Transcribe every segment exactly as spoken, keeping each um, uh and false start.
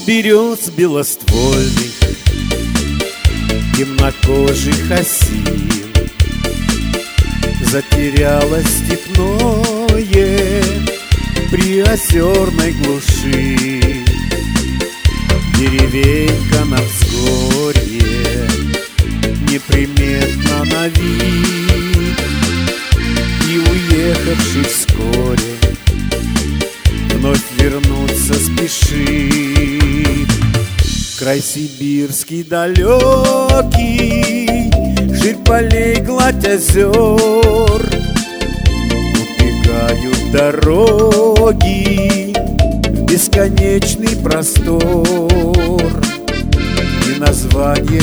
берез белоствольных, темнокожих осин. Затерялось степное при озерной глуши. Деревенька на взгорье, неприметно на вид, и уехавший вскоре вновь вернуться спешит. Край сибирский далекий, ширь полей, гладь озер, убегают дороги в бесконечный простор. И название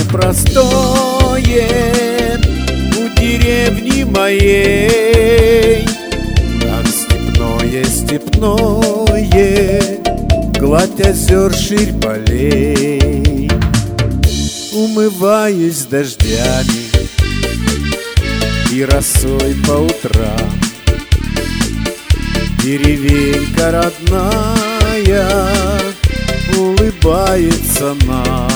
простое у деревни моей, как степное, степное, гладь озер, ширь полей. Умываюсь дождями и росой по утрам. Деревенька родная улыбается нам.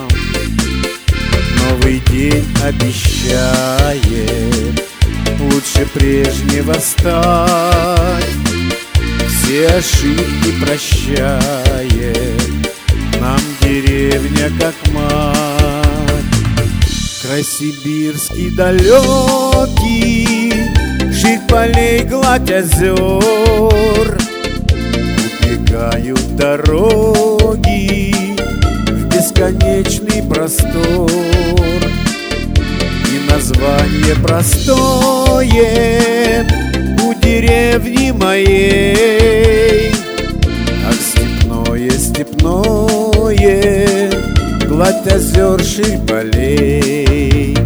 Новый день обещает лучше прежнего стать. Все ошибки прощает нам деревня как мать. Край сибирский далекий, ширь полей, гладь озер, убегают дороги в бесконечный простор. И название простое у деревни моей, как степное, степное, гладь озер, ширь полей.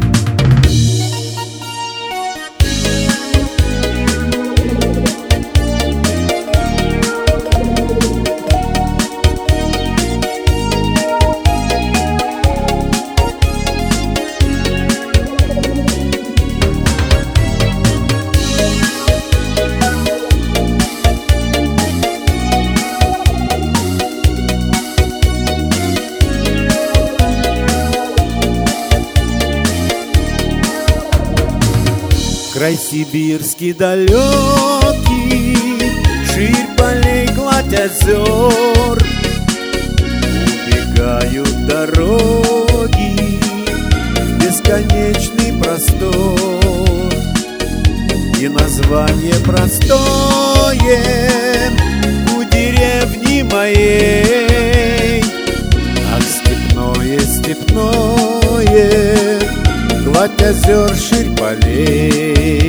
Край сибирский далекий, ширь полей, гладь озер, убегают дороги в бесконечный простор. И название простое у деревни моей, как степное, степное, гладь озер, ширь полей.